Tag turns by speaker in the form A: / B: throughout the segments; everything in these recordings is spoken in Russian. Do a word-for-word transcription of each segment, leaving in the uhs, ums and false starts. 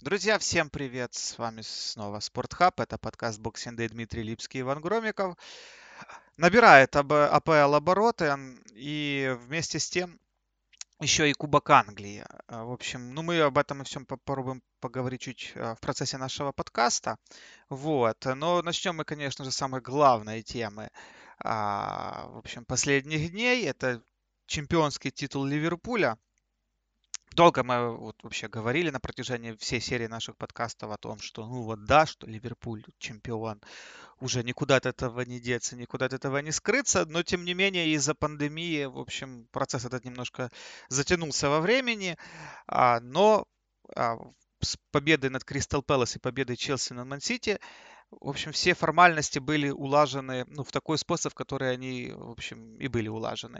A: Друзья, всем привет! С вами снова Спортхаб. Это подкаст Boxing Day, Дмитрий Липский и Иван Громиков. Набирает АБ АПЛ обороты м, и вместе с тем еще и Кубок Англии. А, В общем, ну мы об этом и всем попробуем поговорить чуть а, в процессе нашего подкаста. Вот. Но начнем мы, конечно же, с самой главной темы. а, В общем, последних дней. Это чемпионский титул Ливерпуля. Долго мы вот вообще говорили на протяжении всей серии наших подкастов о том, что ну вот да, что Ливерпуль чемпион, уже никуда от этого не деться, никуда от этого не скрыться, но тем не менее из-за пандемии, в общем, процесс этот немножко затянулся во времени, а, но а, с победой над Кристал Пэлас и победой Челси над Ман-Сити, в общем, все формальности были улажены, ну, в такой способ, в который они, в общем, и были улажены.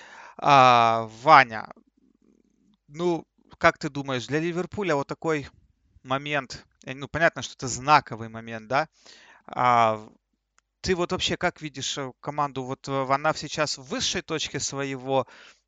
A: А, Ваня, ну, как ты думаешь, для Ливерпуля вот такой момент, э, ну, понятно, что это знаковый момент, да? А ты вот вообще как видишь э, команду? Вот э, она сейчас в высшей точке своего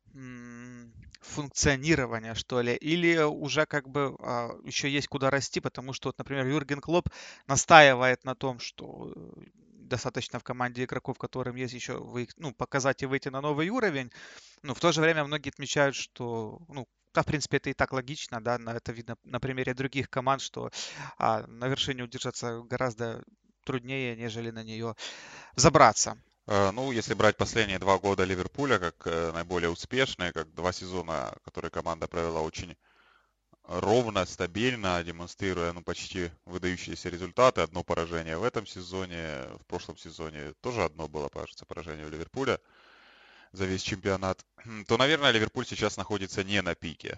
A: м, функционирования, что ли? Или уже как бы а, еще есть куда расти? Потому что, вот, например, Юрген Клопп настаивает на том, что э, достаточно в команде игроков, которым есть еще вы, ну, показать и выйти на новый уровень. Ну, в то же время многие отмечают, что, ну, да, в принципе, это и так логично, да, на это видно на примере других команд, что а, на вершине удержаться гораздо труднее, нежели на нее забраться.
B: Э, Ну, если брать последние два года Ливерпуля как э, наиболее успешные, как два сезона, которые команда провела очень ровно, стабильно, демонстрируя ну, почти выдающиеся результаты. Одно поражение в этом сезоне, в прошлом сезоне тоже одно было, кажется, поражение у Ливерпуля за весь чемпионат, то, наверное, Ливерпуль сейчас находится не на пике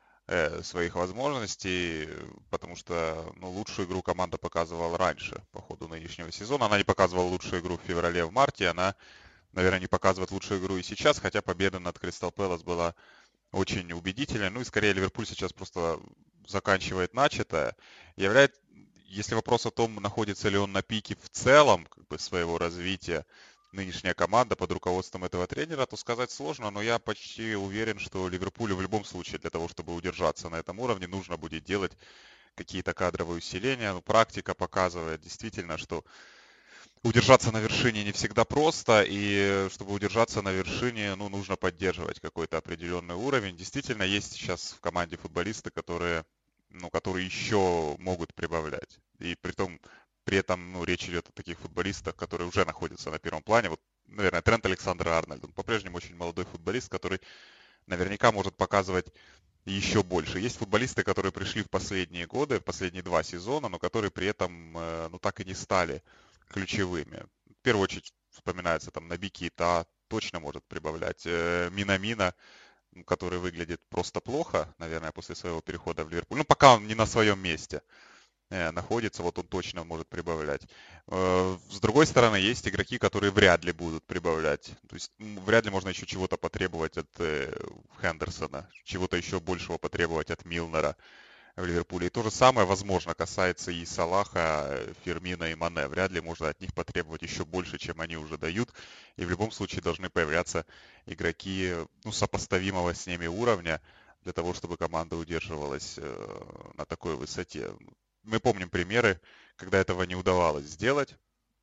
B: э, своих возможностей, потому что ну, лучшую игру команда показывала раньше, по ходу нынешнего сезона. Она не показывала лучшую игру в феврале, в марте, она наверное, не показывает лучшую игру и сейчас, хотя победа над Кристал Пэлас была очень убедительной. Ну и скорее Ливерпуль сейчас просто заканчивает начатое. Являет, если вопрос о том, находится ли он на пике в целом как бы, своего развития, нынешняя команда под руководством этого тренера, то сказать сложно, но я почти уверен, что Ливерпулю в любом случае для того, чтобы удержаться на этом уровне, нужно будет делать какие-то кадровые усиления. Ну, практика показывает действительно, что удержаться на вершине не всегда просто, и чтобы удержаться на вершине, ну, нужно поддерживать какой-то определенный уровень. Действительно, есть сейчас в команде футболисты, которые, ну, которые еще могут прибавлять. И при том, при этом, ну, речь идет о таких футболистах, которые уже находятся на первом плане. Вот, наверное, Трент Александр-Арнольд. Он по-прежнему очень молодой футболист, который наверняка может показывать еще больше. Есть футболисты, которые пришли в последние годы, в последние два сезона, но которые при этом, э, ну, так и не стали ключевыми. В первую очередь вспоминается там Наби Кейта, точно может прибавлять. Э, Минамина, м, который выглядит просто плохо, наверное, после своего перехода в Ливерпуль. Ну, пока он не на своем месте э, находится, вот он точно может прибавлять. Э, С другой стороны, есть игроки, которые вряд ли будут прибавлять. То есть м, вряд ли можно еще чего-то потребовать от э, Хендерсона, чего-то еще большего потребовать от Милнера в Ливерпуле. И то же самое, возможно, касается и Салаха, э, Фермина и Мане. Вряд ли можно от них потребовать еще больше, чем они уже дают. И в любом случае должны появляться игроки ну, сопоставимого с ними уровня для того, чтобы команда удерживалась э, на такой высоте. Мы помним примеры, когда этого не удавалось сделать.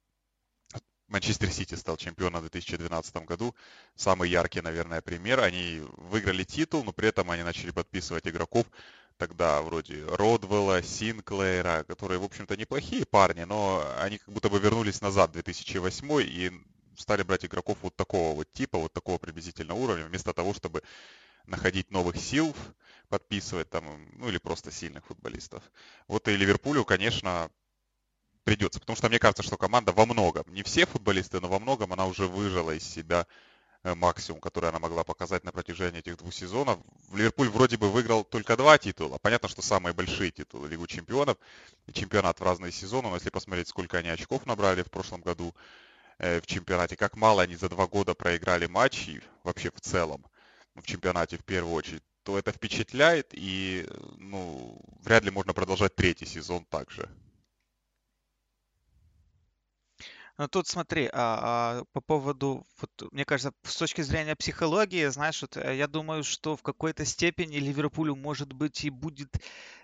B: Манчестер Сити стал чемпионом в две тысячи двенадцатом году. Самый яркий, наверное, пример. Они выиграли титул, но при этом они начали подписывать игроков тогда вроде Родвелла, Синклейра, которые, в общем-то, неплохие парни, но они как будто бы вернулись назад в две тысячи восьмой и стали брать игроков вот такого вот типа, вот такого приблизительного уровня, вместо того, чтобы находить новых сил, подписывать там, ну или просто сильных футболистов. Вот и Ливерпулю, конечно, придется, потому что мне кажется, что команда во многом, не все футболисты, но во многом она уже выжила из себя э, максимум, который она могла показать на протяжении этих двух сезонов. Ливерпуль вроде бы выиграл только два титула. Понятно, что самые большие титулы Лигу чемпионов и чемпионат в разные сезоны, но если посмотреть, сколько они очков набрали в прошлом году э, в чемпионате, как мало они за два года проиграли матчей вообще в целом, в чемпионате в первую очередь, то это впечатляет и, ну, вряд ли можно продолжать третий сезон также.
A: Но тут смотри, а, а, по поводу, вот, мне кажется, с точки зрения психологии, знаешь, вот, э, я думаю, что в какой-то степени Ливерпулю, может быть, и будет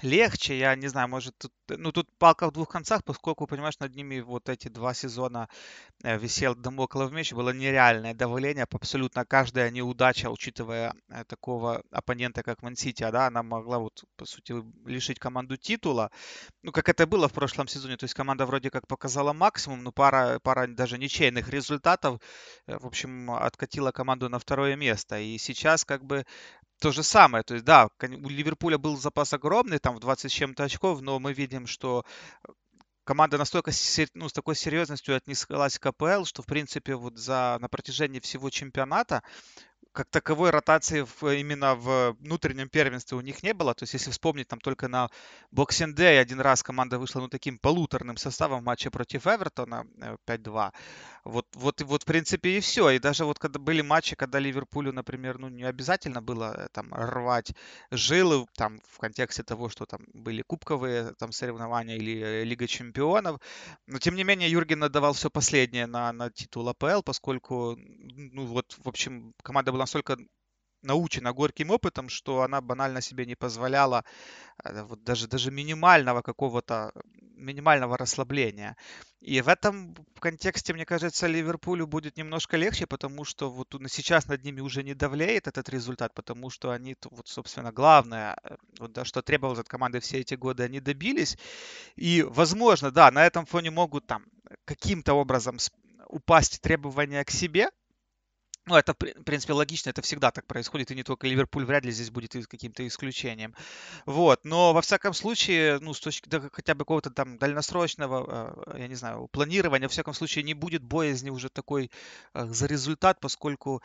A: легче, я не знаю, может, тут, ну, тут палка в двух концах, поскольку, понимаешь, над ними вот эти два сезона э, висел дамоклов меч, было нереальное давление, абсолютно каждая неудача, учитывая э, такого оппонента, как Ман-Сити, да, она могла вот, по сути, лишить команду титула, ну, как это было в прошлом сезоне, то есть команда вроде как показала максимум, но пара, пара даже ничейных результатов, э, в общем, откатила команду на второе место, и сейчас как бы то же самое, то есть, да, кон- у Ливерпуля был запас огромный, там в двадцать с чем-то очков, но мы видим, что команда настолько се- ну, с такой серьезностью отнеслась к АПЛ, что, в принципе, вот за, на протяжении всего чемпионата как таковой ротации в, именно в внутреннем первенстве у них не было. То есть, если вспомнить, там только на Boxing Day один раз команда вышла ну, таким полуторным составом в матче против Эвертона э, пять два. Вот, вот, вот, в принципе, и все. И даже вот когда были матчи, когда Ливерпулю, например, ну, не обязательно было э, там рвать жилы, там, в контексте того, что там были кубковые там соревнования или э, Лига чемпионов. Но, тем не менее, Юрген отдавал все последнее на, на титул АПЛ, поскольку, ну, вот, в общем, команда была настолько научена горьким опытом, что она банально себе не позволяла э, вот даже, даже минимального какого-то, минимального расслабления. И в этом контексте, мне кажется, Ливерпулю будет немножко легче, потому что вот на- сейчас над ними уже не давлеет этот результат, потому что они, т- вот, собственно, главное, э, вот, да, что требовалось от команды все эти годы, они добились. И, возможно, да, на этом фоне могут там каким-то образом с- упасть требования к себе, ну, это, в при- в принципе, логично, это всегда так происходит, и не только Ливерпуль вряд ли здесь будет и каким-то исключением. Вот, но во всяком случае, ну, с точки да, хотя бы какого-то там дальносрочного, э, я не знаю, планирования, во всяком случае, не будет боязни уже такой э, за результат, поскольку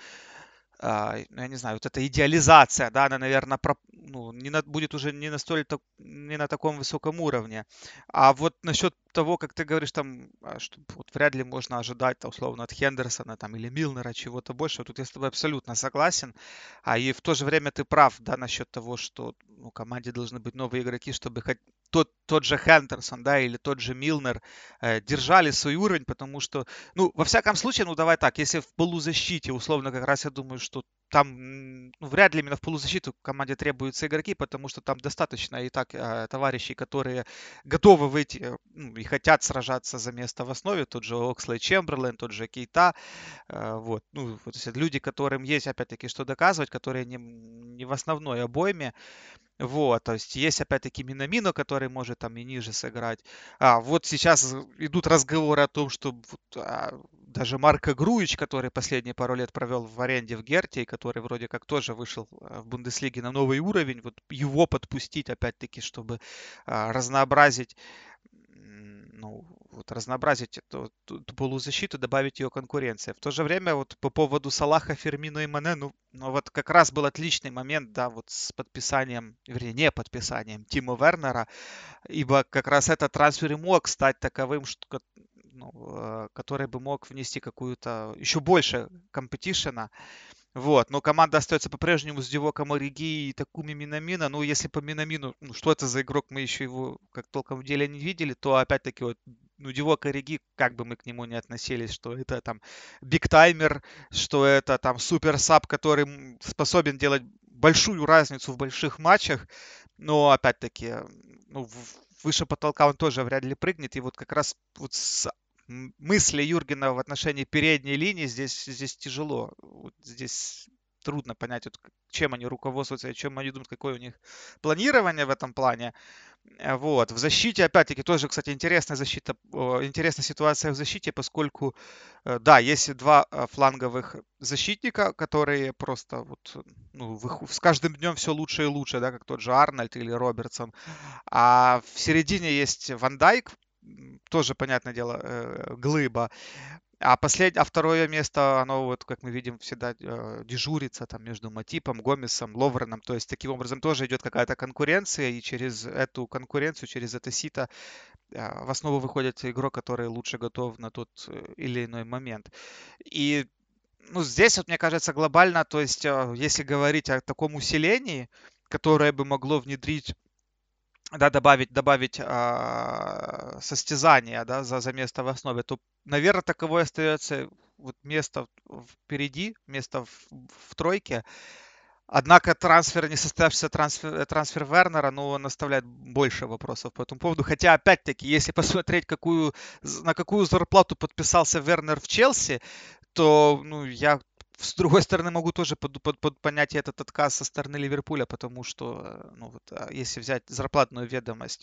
A: а, ну, я не знаю, вот эта идеализация, да, она, наверное, ну, не на- будет уже не настолько, не на таком высоком уровне. А вот насчет того, как ты говоришь, там, а, что вот вряд ли можно ожидать, там, условно, от Хендерсона там, или Милнера чего-то большего, тут я с тобой абсолютно согласен. А и в то же время ты прав, да, насчет того, что ну, команде должны быть новые игроки, чтобы хоть тот, тот же Хендерсон, да, или тот же Милнер э, держали свой уровень, потому что ну, во всяком случае, ну давай так, если в полузащите, условно, как раз я думаю, что там м, ну, вряд ли именно в полузащиту команде требуются игроки, потому что там достаточно и так э, товарищей, которые готовы выйти э, ну, и хотят сражаться за место в основе, тот же Окслей Чемберлен, тот же Кейта, э, вот, ну, вот эти люди, которым есть, опять-таки, что доказывать, которые не, не в основной обойме, вот, то есть есть опять-таки Минамино, который может там и ниже сыграть. А вот сейчас идут разговоры о том, что вот, а, даже Марко Груич, который последние пару лет провел в аренде в Герте, и который вроде как тоже вышел а, в Бундеслиге на новый уровень, вот его подпустить опять-таки, чтобы а, разнообразить м, ну, вот разнообразить эту, ту- ту полузащиту, добавить ее конкуренции. В то же время вот по поводу Салаха, Фермино и Мане, ну, ну вот как раз был отличный момент, да, вот с подписанием, вернее, не подписанием Тима Вернера, ибо как раз этот трансфер и мог стать таковым, что, ко- ну, э, который бы мог внести какую-то еще больше компетишена. Вот, но команда остается по-прежнему с Дивоком Ориги и Такуми Минамино. Ну, если по Минамину, ну, что это за игрок, мы еще его как толком в деле не видели, то опять-таки вот, ну, Дивок Ориги, как бы мы к нему не относились, что это там бигтаймер, что это там супер саб, который м, способен делать большую разницу в больших матчах, но опять-таки, ну, в- выше потолка он тоже вряд ли прыгнет. И вот как раз вот с м, мысли Юргена в отношении передней линии здесь, здесь тяжело. Вот здесь трудно понять, вот, к- чем они руководствуются, и чем они думают, какое у них планирование в этом плане. Э, Вот. В защите, опять-таки, тоже, кстати, интересная защита, о, интересная ситуация в защите, поскольку, э, да, есть два э, фланговых защитника, которые просто вот, ну, вых- с каждым днем все лучше и лучше, да, как тот же Арнольд или Робертсон. А в середине есть Ван Дайк, м, тоже, понятное дело, э, глыба. А последнее, а второе место, оно вот, как мы видим, всегда э, дежурится там между Матипом, Гомесом, Ловреном. То есть таким образом тоже идет какая-то конкуренция, и через эту конкуренцию, через это сито э, в основу выходит игрок, который лучше готов на тот э, или иной момент. И ну, здесь вот, мне кажется, глобально, то есть э, если говорить о таком усилении, которое бы могло внедрить да, добавить, добавить а, состязание, да, за, за место в основе, то, наверное, таковое остается вот место в- впереди, место в, в тройке. Однако трансфер, не состоявшийся трансфер, трансфер Вернера, ну, он оставляет больше вопросов по этому поводу. Хотя, опять-таки, если посмотреть, какую, на какую зарплату подписался Вернер в Челси, то, ну, я с другой стороны могу тоже под, под, под понять этот отказ со стороны Ливерпуля, потому что, э, ну, вот, а, если взять зарплатную ведомость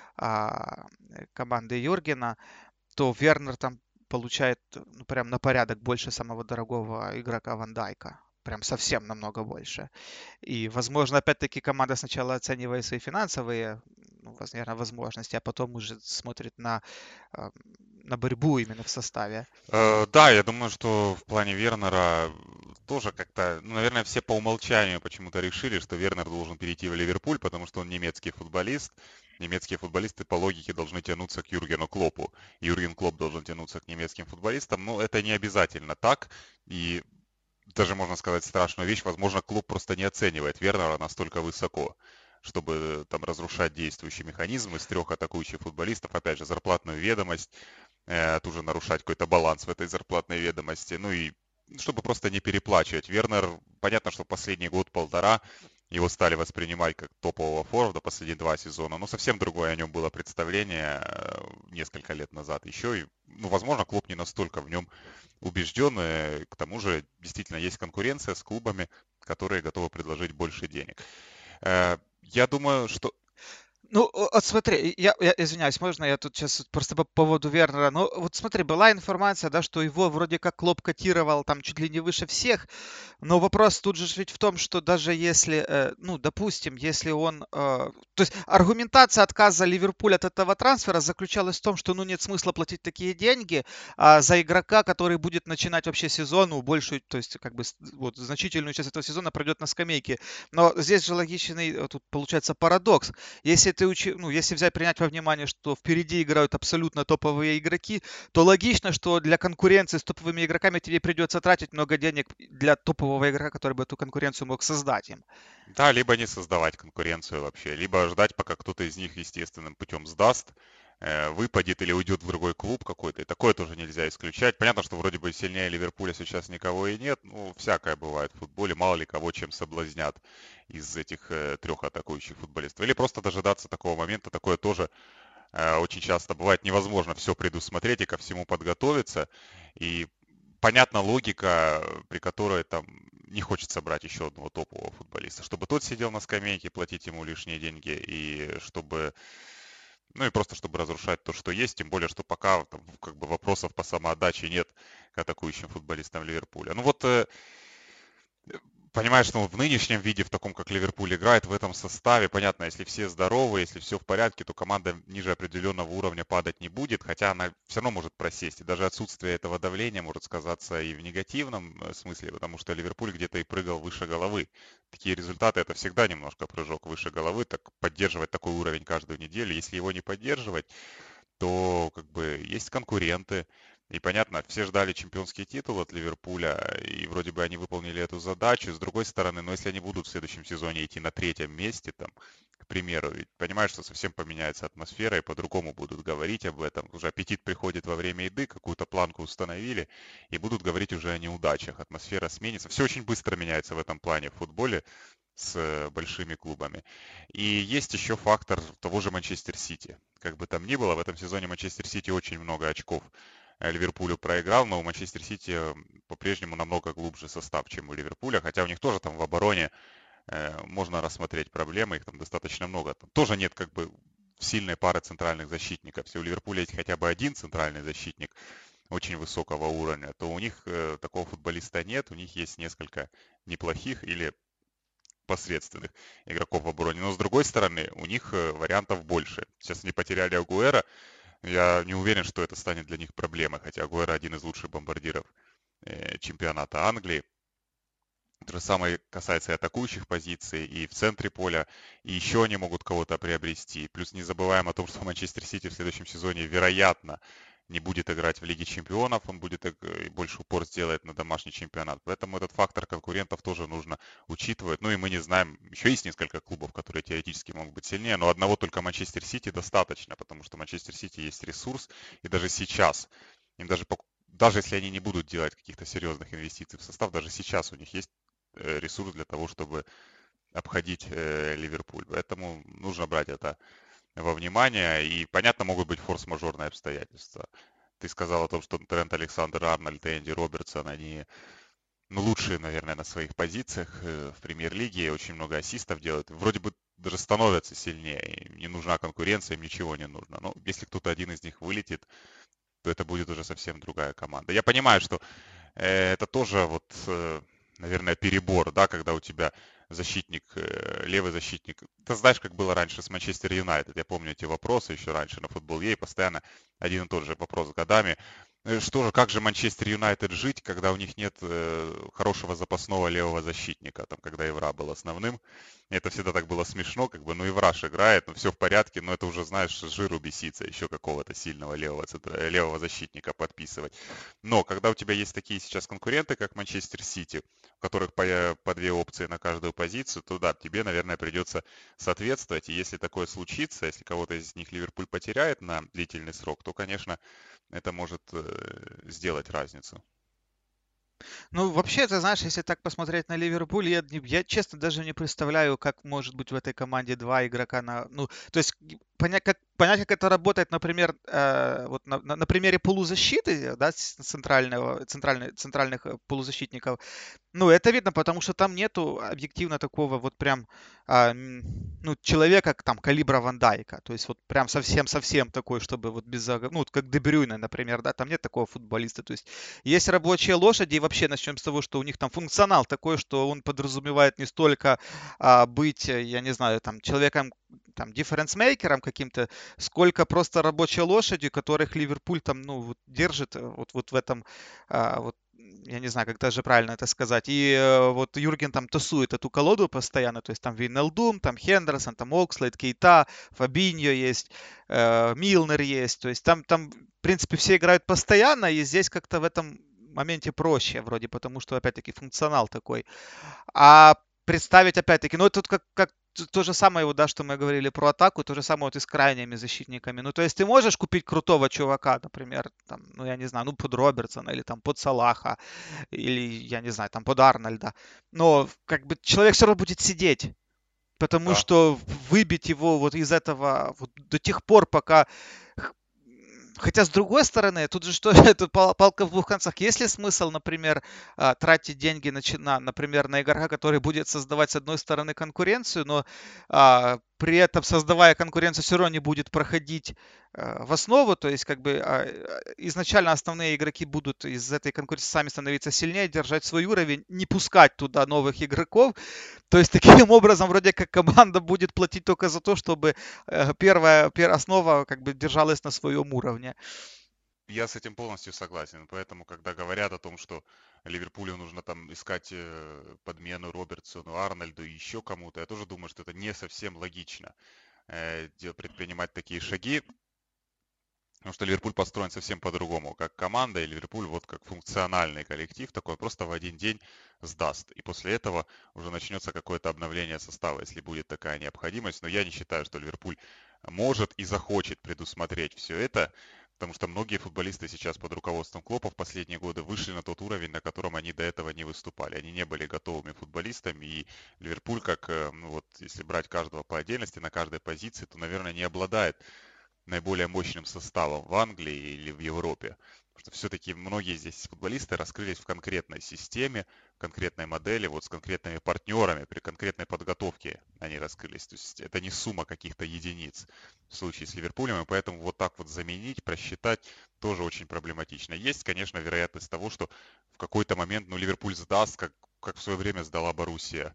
A: а, э, команды Юргена, то Вернер там получает, ну, прям на порядок больше самого дорогого игрока Ван Дайка. Прям совсем намного больше. И, возможно, опять-таки команда сначала оценивает свои финансовые, ну, воз- наверное, возможности, а потом уже смотрит на, а, на борьбу именно в составе.
B: Э, Да, я думаю, что в плане Вернера тоже как-то, ну, наверное, все по умолчанию почему-то решили, что Вернер должен перейти в Ливерпуль, потому что он немецкий футболист. Немецкие футболисты по логике должны тянуться к Юргену Клопу. Юрген Клоп должен тянуться к немецким футболистам. Но это не обязательно так. И даже можно сказать страшную вещь. Возможно, клуб просто не оценивает Вернера настолько высоко, чтобы там разрушать действующий механизм из трех атакующих футболистов. Опять же, зарплатную ведомость, э, тут же нарушать какой-то баланс в этой зарплатной ведомости. Ну и чтобы просто не переплачивать. Вернер, понятно, что последний год-полтора его стали воспринимать как топового форварда последние два сезона, но совсем другое о нем было представление э, несколько лет назад еще. И, ну, возможно, клуб не настолько в нем убежден. э, К тому же, действительно, есть конкуренция с клубами, которые готовы предложить больше денег. Э, Я думаю, что...
A: Ну, о- вот смотри, я, я извиняюсь, можно я тут сейчас просто по поводу Вернера. Ну, вот смотри, была информация, да, что его вроде как Клоп котировал там чуть ли не выше всех, но вопрос тут же ж ведь в том, что даже если, э, ну, допустим, если он... э, то есть аргументация отказа Ливерпуля от этого трансфера заключалась в том, что, ну, нет смысла платить такие деньги а, за игрока, который будет начинать вообще сезон, ну, большую, то есть как бы с- вот значительную часть этого сезона пройдет на скамейке. Но здесь же логичный, э, тут получается парадокс. Если ты учи, ну, если взять, принять во внимание, что впереди играют абсолютно топовые игроки, то логично, что для конкуренции с топовыми игроками тебе придется тратить много денег для топового игрока, который бы эту конкуренцию мог создать им.
B: Да, либо не создавать конкуренцию вообще, либо ждать, пока кто-то из них естественным путем сдаст, э, выпадет или уйдет в другой клуб какой-то. И такое тоже нельзя исключать. Понятно, что вроде бы сильнее Ливерпуля сейчас никого и нет. Ну, всякое бывает в футболе. Мало ли кого чем соблазнят из этих э, трех атакующих футболистов. Или просто дожидаться такого момента. Такое тоже э, очень часто бывает. Невозможно все предусмотреть и ко всему подготовиться. И понятна логика, при которой там не хочется брать еще одного топового футболиста, чтобы тот сидел на скамейке, платить ему лишние деньги, и чтобы, ну и просто чтобы разрушать то, что есть, тем более, что пока там, как бы вопросов по самоотдаче нет к атакующим футболистам Ливерпуля. Ну вот э, понимаешь, ну, в нынешнем виде, в таком, как Ливерпуль играет, в этом составе, понятно, если все здоровы, если все в порядке, то команда ниже определенного уровня падать не будет, хотя она все равно может просесть. И даже отсутствие этого давления может сказаться и в негативном э, смысле, потому что Ливерпуль где-то и прыгал выше головы. Такие результаты — это всегда немножко прыжок выше головы, так поддерживать такой уровень каждую неделю. Если его не поддерживать, то как бы есть конкуренты. И понятно, все ждали чемпионский титул от Ливерпуля, и вроде бы они выполнили эту задачу. С другой стороны, но если они будут в следующем сезоне идти на третьем месте, там, к примеру, ведь понимаешь, что совсем поменяется атмосфера, и по-другому будут говорить об этом. Уже аппетит приходит во время еды, какую-то планку установили, и будут говорить уже о неудачах. Атмосфера сменится. Все очень быстро меняется в этом плане в футболе с э, большими клубами. И есть еще фактор того же Манчестер Сити. Как бы там ни было, в этом сезоне Манчестер Сити очень много очков э, Ливерпулю проиграл, но у Манчестер Сити э, по-прежнему намного глубже состав, чем у Ливерпуля, хотя у них тоже там в обороне э, можно рассмотреть проблемы, их там достаточно много. Там тоже нет как бы сильной пары центральных защитников. Если у Ливерпуля есть хотя бы один центральный защитник очень высокого уровня, то у них э, такого футболиста нет, у них есть несколько неплохих или посредственных игроков в обороне. Но с другой стороны, у них э, вариантов больше. Сейчас они потеряли Агуэра. Я не уверен, что это станет для них проблемой, хотя Агуэра один из лучших бомбардиров э, чемпионата Англии. То же самое касается и атакующих позиций, и в центре поля, и еще они могут кого-то приобрести. Плюс не забываем о том, что Манчестер Сити в следующем сезоне, вероятно, не будет играть в Лиге Чемпионов, он будет иг- и больше упор сделает на домашний чемпионат. Поэтому этот фактор конкурентов тоже нужно учитывать. Ну и мы не знаем, еще есть несколько клубов, которые теоретически могут быть сильнее, но одного только Манчестер Сити достаточно, потому что Манчестер Сити есть ресурс, и даже сейчас, им даже, пок- даже если они не будут делать каких-то серьезных инвестиций в состав, даже сейчас у них есть э, ресурс для того, чтобы обходить э, Ливерпуль. Поэтому нужно брать это во внимание. И, понятно, могут быть форс-мажорные обстоятельства. Ты сказал о том, что Трент Александр-Арнольд и Энди Робертсон, они ну, лучшие, наверное, на своих позициях э, в премьер-лиге, очень много ассистов делают. Вроде бы даже становятся сильнее, им не нужна конкуренция, им ничего не нужно. Но если кто-то один из них вылетит, то это будет уже совсем другая команда. Я понимаю, что э, это тоже вот, э, наверное, перебор, да, когда у тебя защитник, э, левый защитник. Ты знаешь, как было раньше с Манчестер Юнайтед. Я помню эти вопросы еще раньше на футбол ей постоянно один и тот же вопрос годами. Э, Что же, как же Манчестер Юнайтед жить, когда у них нет э, хорошего запасного левого защитника, там, когда Евра был основным. Это всегда так было смешно, как бы, ну Евра ж играет, ну все в порядке, но это уже, знаешь, с жиру беситься, еще какого-то сильного левого, центра- левого защитника подписывать. Но когда у тебя есть такие сейчас конкуренты, как Манчестер Сити, у которых по, по две опции на каждую позицию, то да, тебе, наверное, придется соответствовать. И если такое случится, если кого-то из них Ливерпуль потеряет на длительный срок, то, конечно, это может э, сделать разницу.
A: Ну, вообще, ты знаешь, если так посмотреть на Ливерпуль, я, не- я честно даже не представляю, как может быть в этой команде два игрока на... Ну, то есть г- понять, как, понять, как это работает, например, э, вот на, на- на примере полузащиты, да, с- центрального, центральной, центральных э, полузащитников, ну, это видно, потому что там нету объективно такого вот прям, а, м, ну, человека к- там калибра Ван Дайка. То есть вот прям совсем-совсем такой, чтобы вот без, заг- ну, вот как Де Брюйне, например, да, там нет такого футболиста. То есть есть рабочие лошади, и вообще начнем с того, что у них там функционал такой, что он подразумевает не столько а, быть, э, я не знаю, там человеком, там, дифференсмейкером каким-то, сколько просто рабочей лошадью, которых Ливерпуль там, ну, вот держит э, вот, вот в этом, а, вот я не знаю, как даже правильно это сказать. И э, вот Юрген там тасует эту колоду постоянно, то есть там Вейналдум, там Хендерсон, там Окслейд, Кейта, Фабиньо есть, э, Милнер есть, то есть там, там, в принципе, все играют постоянно, и здесь как-то в этом моменте проще вроде, потому что, опять-таки, функционал такой. А представить, опять-таки, ну, это тут как, как т- то же самое, вот, да, что мы говорили про атаку, то же самое вот и с крайними защитниками. Ну, то есть ты можешь купить крутого чувака, например, там, ну, я не знаю, ну, под Робертсона или там под Салаха, или, я не знаю, там под Арнольда. Но как бы человек все равно будет сидеть. Потому
B: Да.
A: что выбить его вот из этого вот до тех пор, пока х- Хотя, с другой стороны, тут же что, это пал- палка в двух концах. Есть ли смысл, например, а, тратить деньги на, чи- на, например, на игрока, который будет создавать, с одной стороны, конкуренцию, но а, при этом, создавая конкуренцию, все равно не будет проходить а, в основу, то есть, как бы, а, а, изначально основные игроки будут из этой конкуренции сами становиться сильнее, держать свой уровень, не пускать туда новых игроков, то есть таким образом вроде как команда будет платить только за то, чтобы э, первая, пер- основа как бы держалась на своем уровне.
B: Я с этим полностью согласен. Поэтому, когда говорят о том, что Ливерпулю нужно там искать э, подмену Робертсону, Арнольду и еще кому-то, я тоже думаю, что это не совсем логично э, де- предпринимать такие шаги, потому что Ливерпуль построен совсем по-другому. Как команда, и Ливерпуль вот как функциональный коллектив, такой просто в один день сдаст. И после этого уже начнется какое-то обновление состава, если будет такая необходимость. Но я не считаю, что Ливерпуль может и захочет предусмотреть все это, потому что многие футболисты сейчас под руководством Клопа в последние годы вышли на тот уровень, на котором они до этого не выступали. Они не были готовыми футболистами, и Ливерпуль, как, э, ну вот, если брать каждого по отдельности, на каждой позиции, то, наверное, не обладает наиболее мощным составом в Англии или в Европе. Потому что все-таки многие здесь футболисты раскрылись в конкретной системе, в конкретной модели, вот с конкретными партнерами, при конкретной подготовке они раскрылись. То есть это не сумма каких-то единиц в случае с Ливерпулем, и поэтому вот так вот заменить, просчитать тоже очень проблематично. Есть, конечно, вероятность того, что в какой-то момент, ну, Ливерпуль сдаст, как, как в свое время сдала Боруссия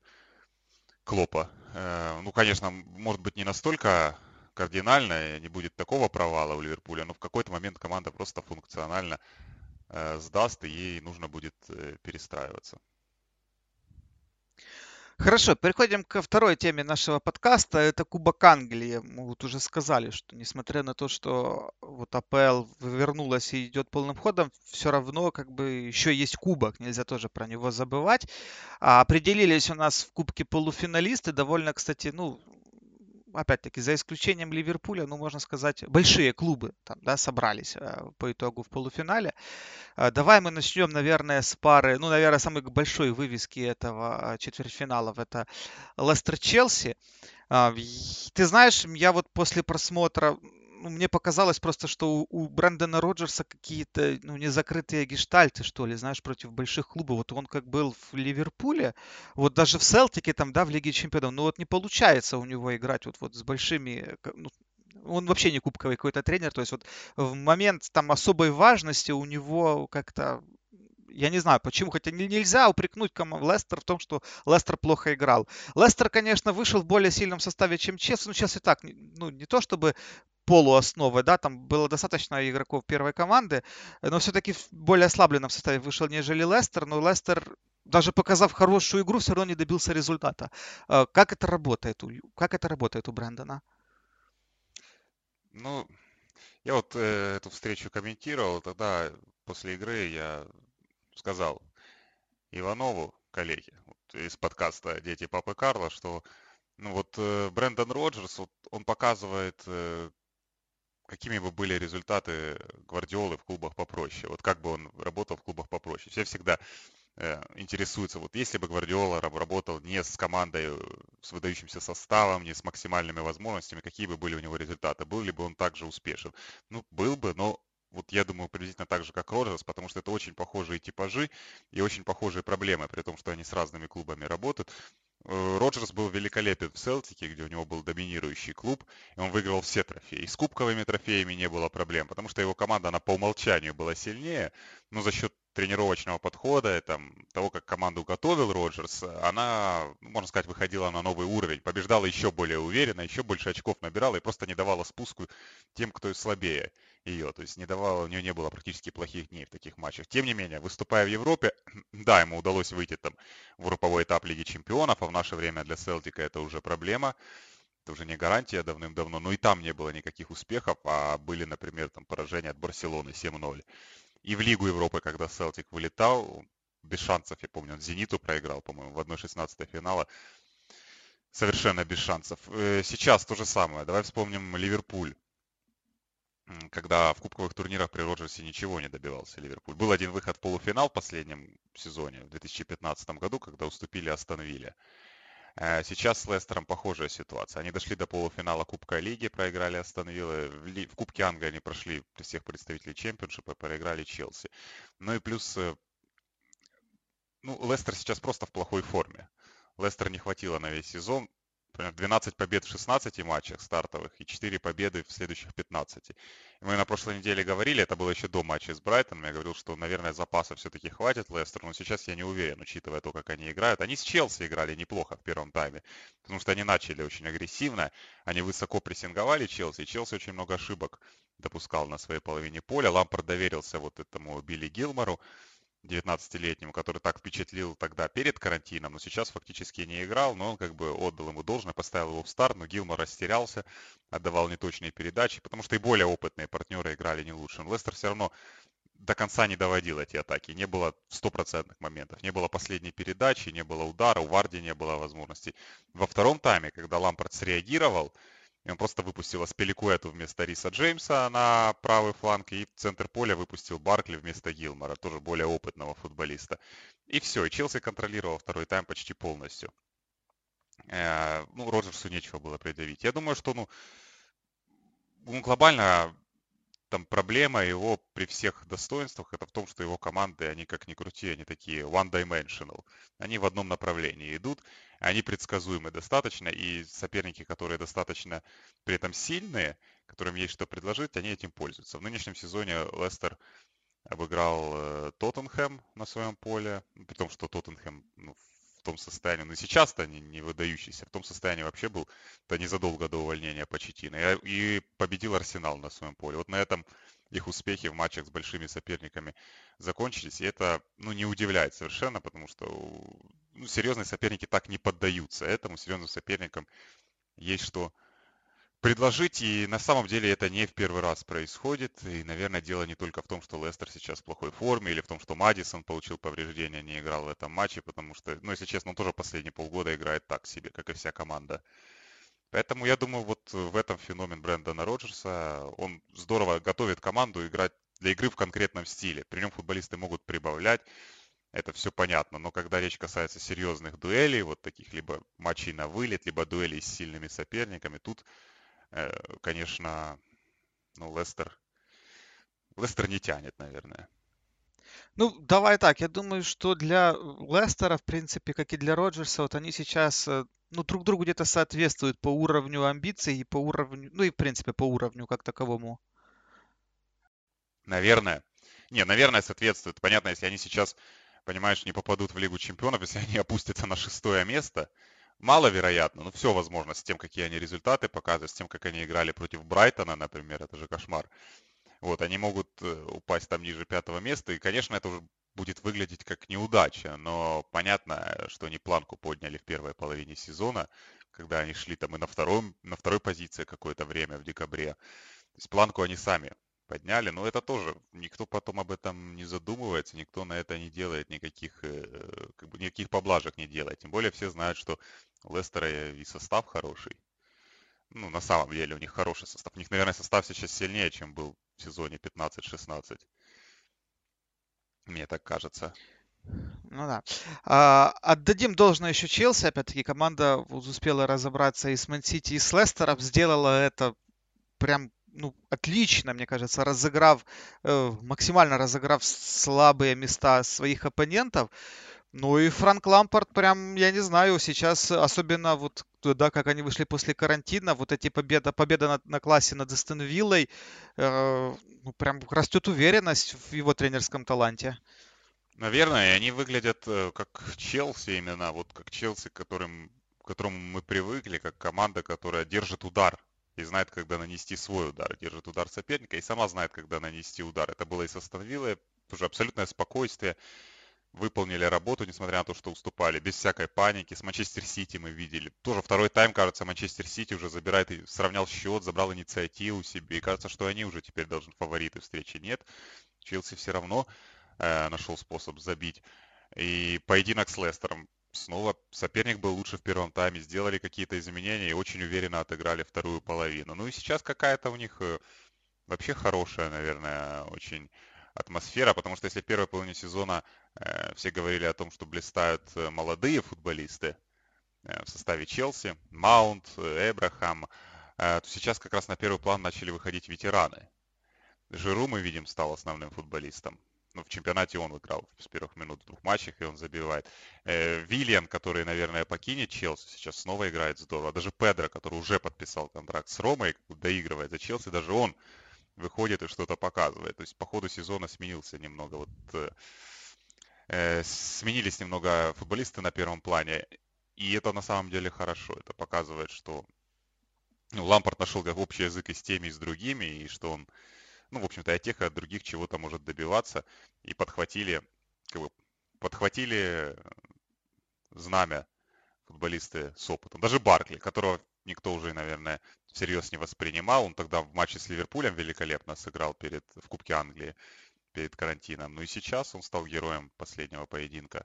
B: Клопа. Э, Ну, конечно, может быть, не настолько кардинально, не будет такого провала у Ливерпуля, но в какой-то момент команда просто функционально э, сдаст, и ей нужно будет э, перестраиваться.
A: Хорошо, переходим ко второй теме нашего подкаста. Это Кубок Англии. Мы вот уже сказали, что несмотря на то, что вот АПЛ вернулась и идет полным ходом, все равно как бы еще есть Кубок, нельзя тоже про него забывать. А определились у нас в Кубке полуфиналисты, довольно, кстати, ну, опять-таки, за исключением Ливерпуля, ну, можно сказать, большие клубы там, да, собрались э, по итогу в полуфинале. А, Давай мы начнем, наверное, с пары, ну, наверное, самой большой вывески этого а, четвертьфиналов. Это Лестер-Челси. А, и Ты знаешь, я вот после просмотра, ну, мне показалось просто, что у, у Брэндона Роджерса какие-то, ну, незакрытые гештальты, что ли, знаешь, против больших клубов. Вот он как был в Ливерпуле, вот даже в Селтике там, да, в Лиге Чемпионов, ну, вот не получается у него играть вот, вот с большими, к- ну, он вообще не кубковый какой-то тренер, то есть вот в момент там особой важности у него как-то, я не знаю почему, хотя не- нельзя упрекнуть кому- Лестер в том, что Лестер плохо играл. Лестер, конечно, вышел в более сильном составе, чем Челси. Ну, Челси так, не- ну, не то чтобы полуосновой, да, там было достаточно игроков первой команды, но все-таки в более ослабленном составе вышел, нежели Лестер. Но Лестер, даже показав хорошую игру, все равно не добился результата. Э, Как это работает у, как это работает у Брэндона?
B: Ну, я вот э, эту встречу комментировал, тогда после игры я сказал Иванову, коллеге, вот из подкаста «Дети Папы Карла», что ну вот э, Брэндон Роджерс, вот, он показывает, э, какими бы были результаты Гвардиолы в клубах попроще. Вот как бы он работал в клубах попроще. Все всегда э, интересуются, вот если бы Гвардиола раб- работал не с командой э, с выдающимся составом, не с максимальными возможностями, какие бы были у него результаты, был ли бы он также успешен? Ну, был бы, но вот я думаю, приблизительно так же, как Роджерс, потому что это очень похожие типажи и очень похожие проблемы, при том, что они с разными клубами работают. Э, Роджерс был великолепен в Селтике, где у него был доминирующий клуб, и он выиграл все трофеи. И с кубковыми трофеями не было проблем, потому что его команда, она по умолчанию была сильнее, но за счет тренировочного подхода, и, там, того, как команду готовил Роджерс, она, ну, можно сказать, выходила на новый уровень, побеждала еще более уверенно, еще больше очков набирала и просто не давала спуску тем, кто слабее ее. То есть не давала, у нее не было практически плохих дней в таких матчах. Тем не менее, выступая в Европе, да, ему удалось выйти там в групповой этап Лиги Чемпионов, а в наше время для Селтика это уже проблема, это уже не гарантия давным-давно, но и там не было никаких успехов, а были, например, там поражения от Барселоны семь ноль. И в Лигу Европы, когда Селтик вылетал, без шансов, я помню, он Зениту проиграл, по-моему, в одна шестнадцатой финала, совершенно без шансов. Э, Сейчас то же самое. Давай вспомним Ливерпуль, м, когда в кубковых турнирах при Роджерсе ничего не добивался Ливерпуль. Был один выход в полуфинал в последнем сезоне, в две тысячи пятнадцатом году, когда уступили Астон Вилле. Э, Сейчас с Лестером похожая ситуация. Они дошли до полуфинала Кубка Лиги, проиграли Астон Виллы. В, Ли- в Кубке Англии они прошли при всех представителей Чемпионшипа, проиграли Челси. Ну и плюс, э, ну, Лестер сейчас просто в плохой форме. Лестер не хватило на весь сезон. Например, двенадцать побед в шестнадцати матчах стартовых и четыре победы в следующих пятнадцати. И мы на прошлой неделе говорили, это было еще до матча с Брайтоном, я говорил, что, наверное, запаса все-таки хватит Лестеру, но сейчас я не уверен, учитывая то, как они играют. Они с Челси играли неплохо в первом тайме, потому что они начали очень агрессивно, они высоко прессинговали Челси, и Челси очень много ошибок допускал на своей половине поля. Лампард доверился вот этому Билли Гилмору, девятнадцатилетнему, который так впечатлил тогда перед карантином, но сейчас фактически не играл, но он как бы отдал ему должное, поставил его в старт, но Гилмор растерялся, отдавал неточные передачи, потому что и более опытные партнеры играли не лучше. Но Лестер все равно до конца не доводил эти атаки, не было стопроцентных моментов, не было последней передачи, не было удара, у Варди не было возможностей. Во втором тайме, когда Лампард среагировал, и он просто выпустил Аспиликуэту вместо Риса Джеймса на правый фланг и в центр поля выпустил Баркли вместо Гилмора, тоже более опытного футболиста. И все, и Челси контролировал второй тайм почти полностью. Э, Ну, Роджерсу нечего было предъявить. Я думаю, что, ну, ну, глобально там проблема его при всех достоинствах, это в том, что его команды, они как ни крути, они такие one-dimensional. Они в одном направлении идут, они предсказуемы достаточно, и соперники, которые достаточно при этом сильные, которым есть что предложить, они этим пользуются. В нынешнем сезоне Лестер обыграл э, Тоттенхэм на своем поле, ну, при том, что Тоттенхэм, ну, в том состоянии, ну сейчас-то не, не выдающийся, в том состоянии вообще был, то незадолго до увольнения Почеттино, и, и победил Арсенал на своем поле. Вот на этом их успехи в матчах с большими соперниками закончились, и это, ну, не удивляет совершенно, потому что, ну, серьезные соперники так не поддаются этому, серьезным соперникам есть что предложить, и на самом деле это не в первый раз происходит, и, наверное, дело не только в том, что Лестер сейчас в плохой форме, или в том, что Мадисон получил повреждения, не играл в этом матче, потому что, ну, если честно, он тоже последние полгода играет так себе, как и вся команда Поэтому я думаю, вот в этом феномен Брэндона Роджерса. Он здорово готовит команду играть для игры в конкретном стиле. При нем футболисты могут прибавлять, это все понятно. Но когда речь касается серьезных дуэлей, вот таких либо матчей на вылет, либо дуэлей с сильными соперниками, тут, э, конечно, ну, Лестер, Лестер не тянет, наверное.
A: Ну, давай так, я думаю, что для Лестера, в принципе, как и для Роджерса, вот они сейчас, э, ну, друг другу где-то соответствуют по уровню амбиций и по уровню, ну и, в принципе, по уровню как таковому.
B: Наверное. Не, наверное, соответствует. Понятно, если они сейчас, понимаешь, не попадут в Лигу Чемпионов, если они опустятся на шестое место, маловероятно, но все возможно с тем, какие они результаты показывают, с тем, как они играли против Брайтона, например, это же кошмар. Вот, они могут э, упасть там ниже пятого места, и, конечно, это уже будет выглядеть как неудача, но понятно, что они планку подняли в первой половине сезона, когда они шли там и на втором, на второй позиции какое-то время в декабре. То есть планку они сами подняли, но это тоже никто потом об этом не задумывается, никто на это не делает никаких, э, как бы никаких поблажек не делает. Тем более все знают, что у Лестера и состав хороший. Ну, на самом деле у них хороший состав. У них, наверное, состав сейчас сильнее, чем был в сезоне пятнадцать шестнадцать. Мне так кажется.
A: Ну да. А, отдадим должное еще Челси. Опять-таки, команда вот успела разобраться и с Ман-Сити, и с Лестером. Сделала это прям, ну, отлично, мне кажется, разыграв, э, максимально разыграв слабые места своих оппонентов. Ну и Франк Лампард прям, я не знаю, сейчас особенно вот да, как они вышли после карантина, вот эти победа, победа на, на классе над Астон Виллой, э, ну, прям растет уверенность в его тренерском таланте.
B: Наверное, и они выглядят э, как Челси именно, вот как Челси, к которым, к которому мы привыкли, как команда, которая держит удар и знает, когда нанести свой удар, держит удар соперника и сама знает, когда нанести удар. Это было и со Астон Виллой, тоже абсолютное спокойствие, выполнили работу, несмотря на то, что уступали, без всякой паники. С Манчестер Сити мы видели. Тоже второй тайм, кажется, Манчестер Сити уже забирает и сравнял счет, забрал инициативу себе. И кажется, что они уже теперь должны фавориты встречи. Нет, Челси все равно э, нашел способ забить. И поединок с Лестером. Снова соперник был лучше в первом тайме, сделали какие-то изменения и очень уверенно отыграли вторую половину. Ну и сейчас какая-то у них э, вообще хорошая, наверное, очень атмосфера, потому что если в первой половине сезона э, все говорили о том, что блистают э, молодые футболисты э, в составе Челси, Маунт, э, Эбрахам, э, то сейчас как раз на первый план начали выходить ветераны. Жиру мы видим стал основным футболистом. Ну, в чемпионате он играл с первых минут в двух матчах, и он забивает. Э, Виллиан, который, наверное, покинет Челси, сейчас снова играет здорово. Даже Педро, который уже подписал контракт с Ромой, доигрывает за Челси, даже он выходит и что-то показывает. То есть по ходу сезона сменился немного, вот э, э, сменились немного футболисты на первом плане. И это на самом деле хорошо. Это показывает, что ну, Лампард нашел как общий язык и с теми, и с другими, и что он ну, в общем-то, и от тех, и от других чего-то может добиваться. И подхватили, как бы, подхватили знамя футболисты с опытом. Даже Баркли, которого никто уже, наверное, всерьез не воспринимал. Он тогда в матче с Ливерпулем великолепно сыграл перед, в Кубке Англии перед карантином. Ну и сейчас он стал героем последнего поединка.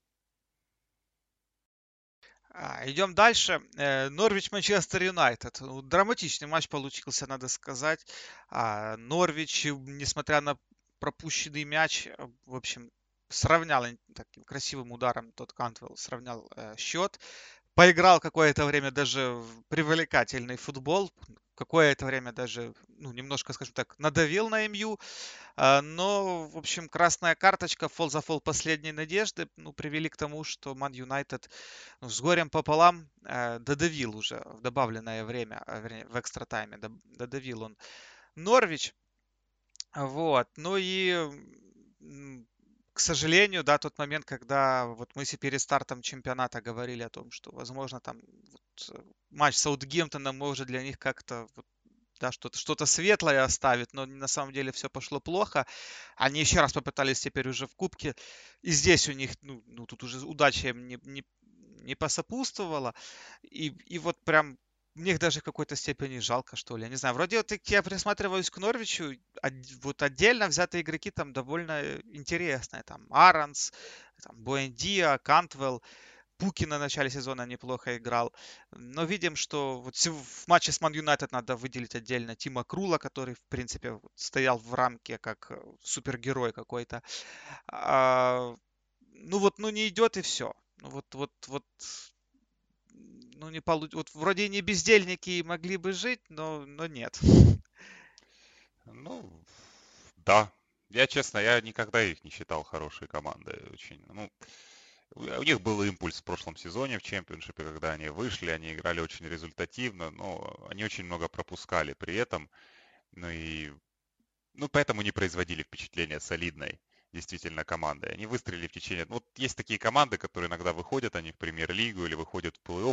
A: А, идем дальше. Э, Норвич Манчестер Юнайтед. Ну, драматичный матч получился, надо сказать. А, Норвич, э, несмотря на пропущенный мяч, э, в общем, сравнял ин- таким красивым ударом тот Кантвелл, сравнял э, счет. Поиграл какое-то время даже в привлекательный футбол. Какое-то время даже, ну, немножко, скажем так, надавил на МЮ. А, Но, в общем, красная карточка, фол за фол последней надежды, ну, привели к тому, что Ман Юнайтед ну, с горем пополам э, додавил уже в добавленное время, а, вернее, в экстра тайме доб- додавил он Норвич. Вот. Ну и, м, к сожалению, да, тот момент, когда вот мы се- перед стартом чемпионата говорили о том, что, возможно, там вот, э, матч с Саутгемптоном может для них как-то вот, да, что-то что-то светлое оставит, но на самом деле все пошло плохо. Они еще раз попытались теперь уже в Кубке, и здесь у них, ну, ну тут уже удача им не, не, не посопутствовала, и, и вот прям мне их даже в какой-то степени жалко, что ли. Я не знаю, вроде вот так я присматриваюсь к Норвичу, од- вот отдельно взятые игроки там довольно э, интересные. Там Аронс, там Буэндиа, Кантвелл. Пуки на начале сезона неплохо играл. Но видим, что вот сев- в матче с Ман Юнайтед надо выделить отдельно Тима Крула, который, в принципе, вот стоял в рамке как э, супергерой какой-то. А, ну вот, ну не идет и все. Ну вот, вот, вот, ну не получ... Вот вроде и не бездельники и могли бы жить, но, но нет.
B: Ну, да. Я, честно, я никогда их не считал хорошей командой. Очень, ну, у у них был импульс в прошлом сезоне в чемпионшипе, когда они вышли, они играли очень результативно, но они очень много пропускали при этом. Ну и, ну, поэтому не производили впечатления солидной действительно командой. Они выстрелили в течение... ну, Вот есть такие команды, которые иногда выходят, они в премьер-лигу или выходят в плей-офф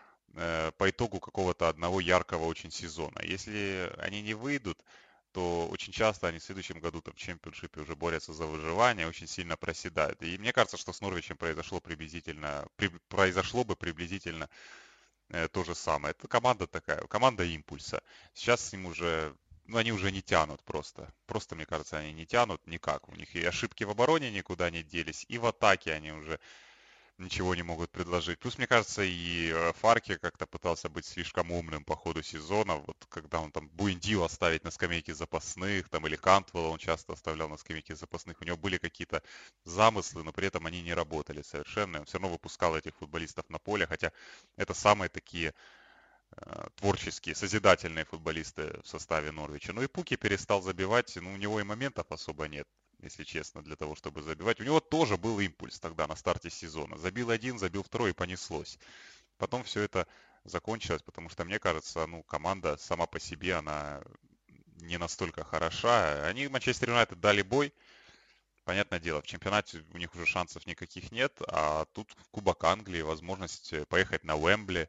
B: э, по итогу какого-то одного яркого очень сезона. Если они не выйдут, то очень часто они в следующем году там в чемпионшипе уже борются за выживание, очень сильно проседают. И мне кажется, что с Норвичем произошло приблизительно, при- произошло бы приблизительно э, то же самое. Это команда такая, команда импульса. Сейчас с ним уже, ну они уже не тянут просто. Просто, мне кажется, они не тянут никак. У них и ошибки в обороне никуда не делись, и в атаке они уже ничего не могут предложить. Плюс, мне кажется, и э, Фарки как-то пытался быть слишком умным по ходу сезона. Вот когда он там Буэндио оставить на скамейке запасных, там или Кантвелла он часто оставлял на скамейке запасных. У него были какие-то замыслы, но при этом они не работали совершенно. Он все равно выпускал этих футболистов на поле, хотя это самые такие э, творческие, созидательные футболисты в составе Норвича. Ну и Пуки перестал забивать, ну у него и моментов особо нет, если честно, для того, чтобы забивать. У него тоже был импульс тогда на старте сезона. Забил один, забил второй и понеслось. Потом все это закончилось, потому что, мне кажется, ну, команда сама по себе, она не настолько хороша. Они Манчестер Юнайтед дали бой. Понятное дело, в чемпионате у них уже шансов никаких нет, а тут Кубок Англии, возможность поехать на Уэмбли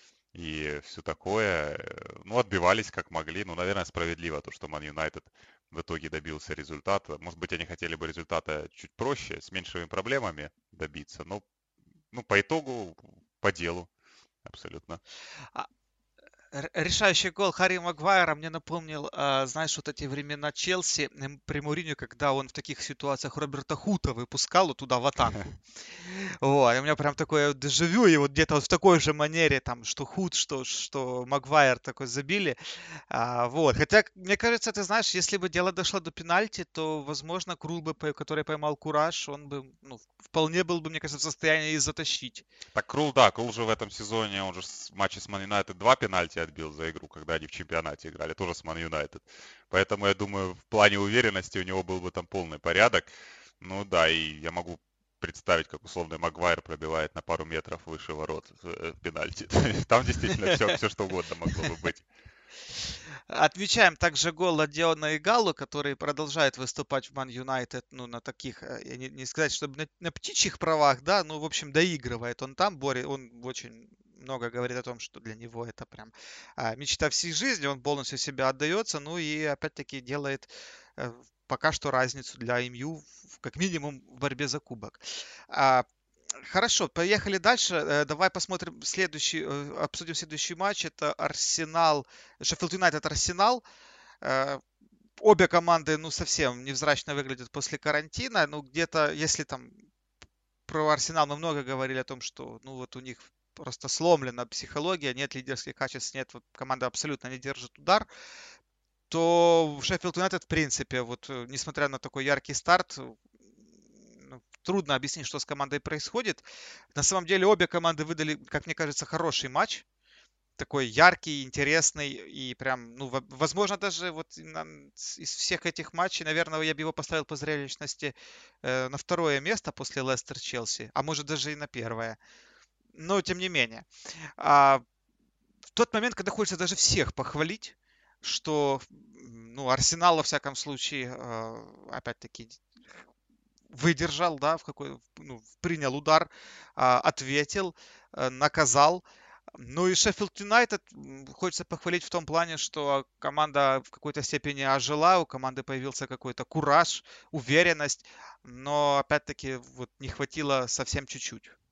B: и все такое. э, Ну, отбивались как могли. Ну, наверное, справедливо то, что Ман Юнайтед в итоге добился результата. Может быть, они хотели бы результата чуть проще, с меньшими проблемами добиться. Но, ну, по итогу, по делу, абсолютно.
A: А, р- решающий гол Харри Магуайра мне напомнил, а, знаешь, вот эти времена Челси м, при Мourinho, когда он в таких ситуациях Роберта Хута выпускал вот туда в атаку. Вот, и у меня прям такое дежавю, и вот где-то вот в такой же манере, там, что Худ, что, что Магуайр такой забили. А, вот. Хотя, мне кажется, ты знаешь, если бы дело дошло до пенальти, то, возможно, Крул бы, по- который поймал Кураж, он бы, ну, вполне был бы, мне кажется, в состоянии и затащить.
B: Так Крул, да, Крул же в этом сезоне, он же в матче с Ман Юнайтед два пенальти отбил за игру, когда они в чемпионате играли, тоже с Ман Юнайтед. Поэтому я думаю, в плане уверенности у него был бы там полный порядок. Ну да, и я могу представить, как условный Магуайр пробивает на пару метров выше ворот э, пенальти. Там действительно все, все что угодно могло бы быть.
A: Отмечаем также гол от Диона Игалу, который продолжает выступать в Ман Юнайтед, ну, на таких, э, я не, не сказать, чтобы на, на птичьих правах, да, ну, в общем, доигрывает он там, борет, он очень много говорит о том, что для него это прям а, мечта всей жизни, он полностью себя отдается, ну, и опять-таки делает э, пока что разницу для эм ю, в- как минимум, в борьбе за кубок. А, Хорошо, поехали дальше. Э, Давай посмотрим следующий, э, обсудим следующий матч. Это Арсенал, Шеффилд Юнайтед Арсенал. Э, Обе команды, ну, совсем невзрачно выглядят после карантина. Ну, где-то, если там про Арсенал мы много говорили о том, что, ну, вот у них просто сломлена психология, нет лидерских качеств, нет, вот команда абсолютно не держит удар, то в Шеффилд Юнайтед, в принципе, вот, э, несмотря на такой яркий старт, э, ну, трудно объяснить, что с командой происходит. На самом деле обе команды выдали, как мне кажется, хороший матч. Такой яркий, интересный и прям, ну, во- возможно, даже вот на- с- из всех этих матчей, наверное, я бы его поставил по зрелищности э, на второе место после Лестер-Челси, а может даже и на первое. Но тем не менее. А, в тот момент, когда хочется даже всех похвалить, что, м, ну, Арсенал, во всяком случае, э, опять-таки, выдержал, да, в какой, ну, принял удар, а, ответил, э, наказал. Ну и Шеффилд Юнайтед м, хочется похвалить в том плане, что команда в какой-то степени ожила, у команды появился какой-то кураж, уверенность, но опять-таки вот не хватило совсем чуть-чуть.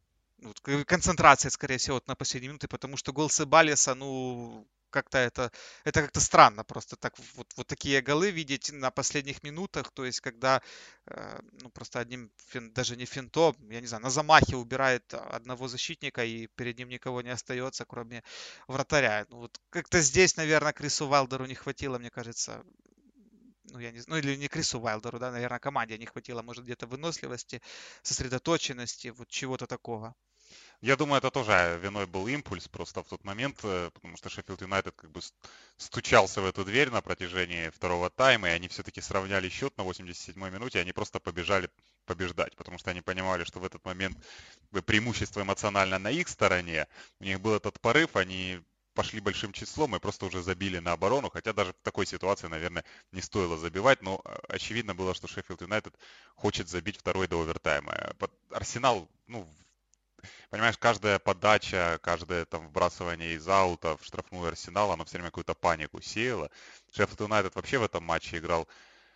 A: ну, вот концентрация, скорее всего, вот на последние минуты, потому что гол Себальеса, ну, как-то это, это как-то странно просто так вот, вот такие голы видеть на последних минутах, то есть когда э, ну, просто одним фин- даже не финтом, я не знаю, на замахе убирает одного защитника и перед ним никого не остается, кроме вратаря. Ну, вот как-то здесь, наверное, Крису Вайлдеру не хватило, мне кажется, ну, я не знаю, ну, или не Крису Вайлдеру, да, наверное, команде не хватило, может, где-то выносливости, сосредоточенности, вот чего-то такого.
B: Я думаю, это тоже виной был импульс просто в тот момент, э, потому что Шеффилд Юнайтед как бы с- стучался в эту дверь на протяжении второго тайма, и они все-таки сравняли счет на восемьдесят седьмой минуте, и они просто побежали побеждать, потому что они понимали, что в этот момент как бы, преимущество эмоционально на их стороне, у них был этот порыв, они пошли большим числом и просто уже забили на оборону, хотя даже в такой ситуации, наверное, не стоило забивать, но э, очевидно было, что Шеффилд Юнайтед хочет забить второй до овертайма. Под- Арсенал, ну, понимаешь, каждая подача, каждое там вбрасывание из аута в штрафную Арсенал, оно все время какую-то панику сеяло. Шеффилд Юнайтед вообще в этом матче играл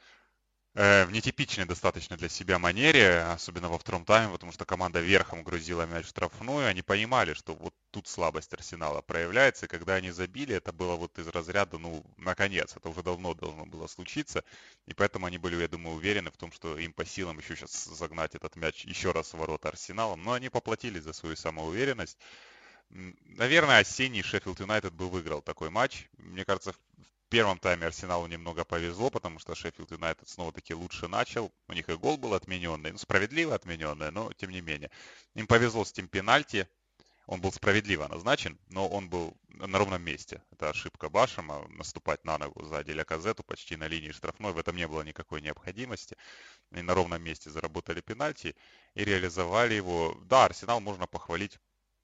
B: э, в нетипичной достаточно для себя манере, особенно во втором тайме, потому что команда верхом грузила мяч в штрафную, они понимали, что вот тут слабость Арсенала проявляется, и когда они забили, это было вот из разряда, ну, наконец, это уже давно должно было случиться, и поэтому они были, я думаю, уверены в том, что им по силам еще сейчас загнать этот мяч еще раз в ворота Арсеналом, но они поплатились за свою самоуверенность. М, Наверное, осенний Шеффилд Юнайтед бы выиграл такой матч. Мне кажется, в первом тайме Арсеналу немного повезло, потому что Шеффилд Юнайтед снова-таки лучше начал. У них и гол был отмененный, ну, справедливо отмененный, но тем не менее. Им повезло с тем пенальти. Он был справедливо назначен, но он был на ровном месте. Это ошибка Башема, наступать на ногу сзади Ляказету почти на линии штрафной. В этом не было никакой необходимости. Они на ровном месте заработали пенальти и реализовали его. Да, Арсенал можно похвалить,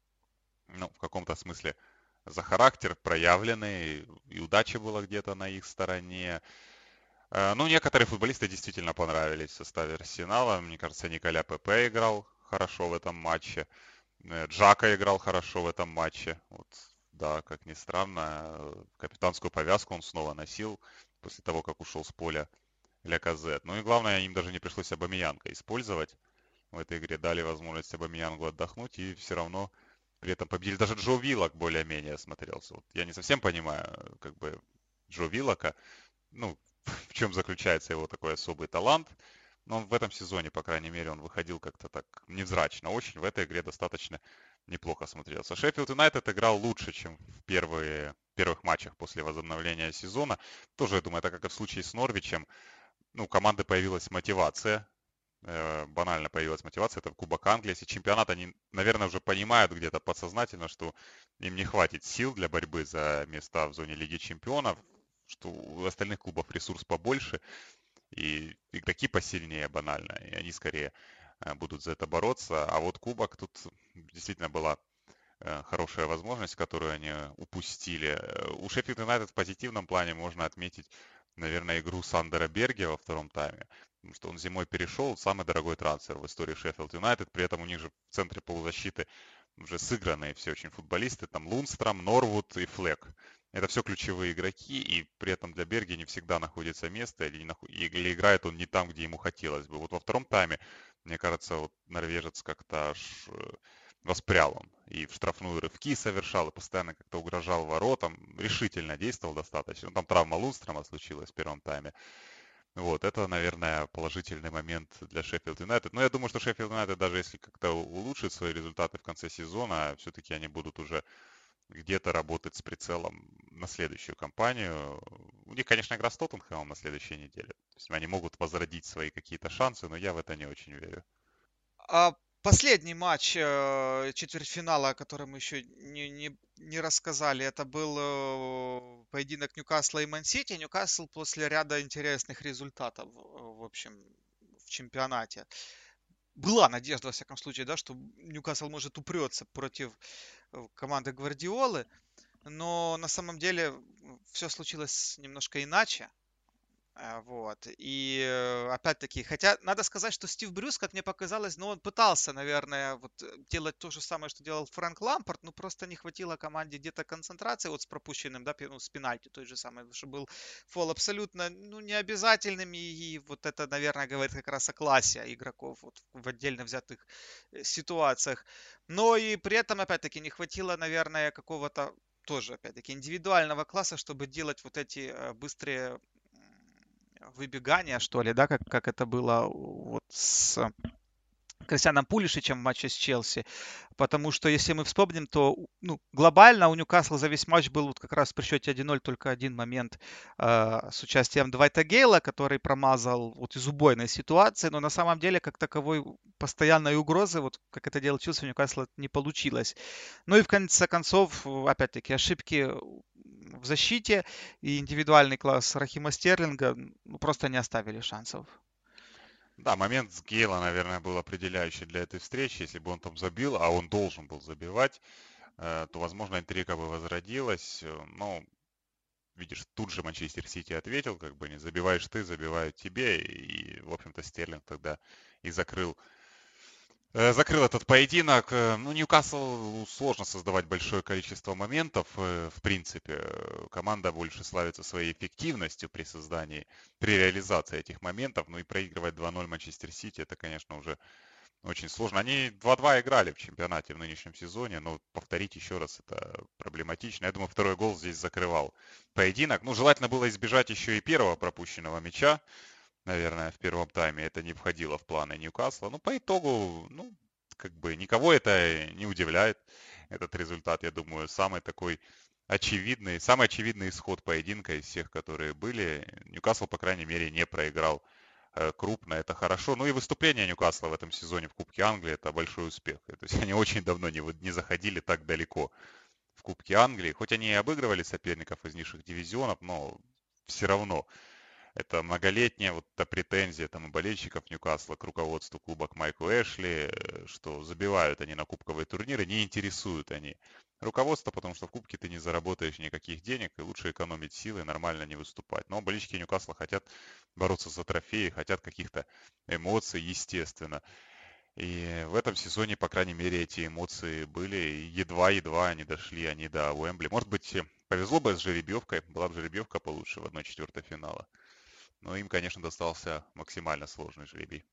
B: ну, в каком-то смысле за характер проявленный, и удача была где-то на их стороне. Э, Ну, некоторые футболисты действительно понравились в составе Арсенала. Мне кажется, Николя Пепе играл хорошо в этом матче. Э, Джака играл хорошо в этом матче. Вот, да, как ни странно, э, капитанскую повязку он снова носил после того, как ушел с поля Ляказет. Ну и главное, им даже не пришлось Абамеянга использовать в этой игре, дали возможность Абамеянгу отдохнуть и все равно при этом победили. Даже Джо Виллок более-менее смотрелся. Вот я не совсем понимаю, как бы, Джо Виллока, ну, в чем заключается его такой особый талант. Но он в этом сезоне, по крайней мере, он выходил как-то так невзрачно очень. В этой игре достаточно неплохо смотрелся. Шеффилд Юнайтед играл лучше, чем в первые, первых матчах после возобновления сезона. Тоже, я думаю, это как и в случае с Норвичем. Ну, у команды появилась мотивация, э, банально появилась мотивация, это Кубок Англии. Если чемпионат, они, наверное, уже понимают где-то подсознательно, что им не хватит сил для борьбы за места в зоне Лиги Чемпионов, что у остальных клубов ресурс побольше, и игроки посильнее банально, и они скорее э, будут за это бороться. А вот Кубок тут действительно была э, хорошая возможность, которую они упустили. Э, У Шеффилд Юнайтед в позитивном плане можно отметить, наверное, игру Сандера Берги во втором тайме. Потому что он зимой перешел, самый дорогой трансфер в истории Шеффилд Юнайтед. При этом у них же в центре полузащиты уже сыгранные все очень футболисты. Там Лунстром, Норвуд и Флек. Это все ключевые игроки, и при этом для Берги не всегда находится место, или, не наху- или играет он не там, где ему хотелось бы. Вот во втором тайме, мне кажется, вот норвежец как-то аж э, воспрял он. И в штрафную рывки совершал, и постоянно как-то угрожал воротам. Решительно действовал достаточно. Там травма Лунстрома случилась в первом тайме. Вот, это, наверное, положительный момент для Шеффилд Юнайтед. Но я думаю, что Шеффилд Юнайтед, даже если как-то улучшит свои результаты в конце сезона, все-таки они будут уже где-то работать с прицелом на следующую кампанию. У них, конечно, игра с Тоттенхэмом на следующей неделе. То есть они могут возродить свои какие-то шансы, но я в это не очень верю.
A: А последний матч э, четвертьфинала, о котором мы еще не, не, не рассказали, это был э, поединок Ньюкасла и Ман-Сити. Ньюкасл после ряда интересных результатов, э, в общем, в чемпионате. Была надежда, во всяком случае, да, что Ньюкасл может упрется против э, команды Гвардиолы, но на самом деле все случилось немножко иначе. А, Вот. И э, опять-таки, хотя надо сказать, что Стив Брюс, как мне показалось, ну, он пытался, наверное, вот э, делать то же самое, что делал Фрэнк Лампард, ну, просто не хватило команде где-то концентрации вот с пропущенным, да, пе- ну, с пенальти той же самой, потому что был фол абсолютно, ну, необязательным, и, и вот это, наверное, говорит как раз о классе игроков вот в отдельно взятых э, ситуациях. Но и при этом, опять-таки, не хватило, наверное, какого-то тоже, опять-таки, индивидуального класса, чтобы делать вот эти э, быстрые выбегания, что ли, да, как, как это было вот с Кристианом Пулишичем в матче с Челси. Потому что, если мы вспомним, то ну, глобально у Ньюкасла за весь матч был вот как раз при счете один ноль только один момент э, с участием Двайта Гейла, который промазал вот из убойной ситуации, но на самом деле как таковой постоянной угрозы, вот как это делал Челси, у Ньюкасла не получилось. Ну и в конце концов, опять-таки, ошибки в защите и индивидуальный класс Рахима Стерлинга ну, просто не оставили шансов.
B: Да, момент с Гейла, наверное, был определяющий для этой встречи. Если бы он там забил, а он должен был забивать, э, то, возможно, интрига бы возродилась. Э, Но, видишь, тут же Манчестер Сити ответил, как бы не забиваешь ты, забивают тебе. И, в общем-то, Стерлинг тогда и закрыл Э, закрыл этот поединок. Э, Ну, Ньюкасл сложно создавать большое количество моментов. э, В принципе, Э, команда больше славится своей эффективностью при создании, при реализации этих моментов. Ну и проигрывать два ноль Манчестер Сити, это, конечно, уже очень сложно. Они два-два играли в чемпионате в нынешнем сезоне, но повторить еще раз это проблематично. Я думаю, второй гол здесь закрывал поединок. Ну, желательно было избежать еще и первого пропущенного мяча, наверное, в первом тайме. Это не входило в планы Ньюкасла. Но по итогу, ну, как бы никого это не удивляет. Этот результат, я думаю, самый такой очевидный, самый очевидный исход поединка из всех, которые были. Ньюкасл, по крайней мере, не проиграл э, крупно, это хорошо. Ну и выступление Ньюкасла в этом сезоне в Кубке Англии это большой успех. То есть они очень давно не, не заходили так далеко в Кубке Англии. Хоть они и обыгрывали соперников из низших дивизионов, но все равно это многолетняя вот эта претензия там и болельщиков Ньюкасла к руководству клуба, к Майку Эшли, э, что забивают они на кубковые турниры, не интересуют они руководство, потому что в кубке ты не заработаешь никаких денег, и лучше экономить силы, нормально не выступать. Но болельщики Ньюкасла хотят бороться за трофеи, хотят каких-то эмоций, естественно. И в этом сезоне, по крайней мере, эти эмоции были. И едва-едва они дошли они до Уэмбли. Может быть, э, повезло бы с жеребьевкой, была бы жеребьевка получше в одной четвертой финала. Но им, конечно, достался максимально сложный жребий.